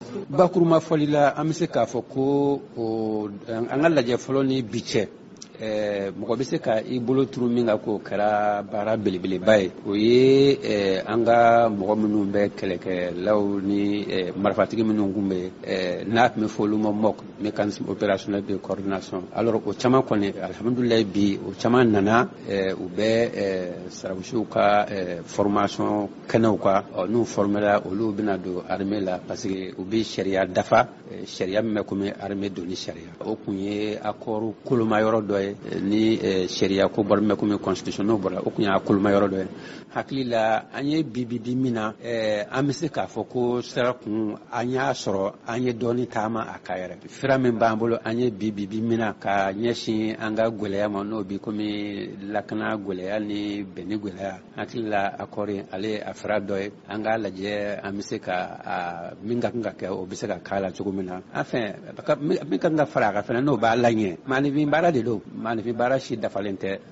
bakuruma fɔli la an bɛ se k'a fɔ ko an ka lajɛ fɔlɔ ni bi cɛ mɔgɔ bɛ se ka I bolo turu min kan k'o kɛra baara belebeleba ye o ye an ka mɔgɔ minnu bɛ kɛlɛkɛlaw ni marifatigi minnu kun bɛ n'a tun bɛ fɔ olu ma MOC mécanisme opérationnel de coordination alors o caman kɔni alhamdulilayi bi o caman nana u bɛ sarabisiw ka formation kɛnɛw kan n'u formera olu bɛna don armée la parce que u bɛ sariya dafa sariya min bɛ komi armée donni sariya o kun ye accord koloma yɔrɔ dɔ ye ni sariya ko bɔra min bɛ komi constitution n'o bɔra o kun ye koloma yɔrɔ dɔ ye hakili la an ye bi min na an bɛ se k'a fɔ ko sira kun an y'a sɔrɔ an ye dɔɔni taama a ka yɛrɛ fira min b'an bolo an ye bi min na ka ɲɛsin an ka gwɛlɛya ma n'o bi komi lakana gwɛlɛya ni bɛnni gwɛlɛya hakili la accord ale a fira dɔ ye an k'a lajɛ an bɛ se ka min ka kan ka kɛ o bɛ se ka k'a la cogo min na enfin min ka kan ka fara a kan fana n'o b'a la ɲɛ maanifin baara de don maanifin baara si dafalen tɛ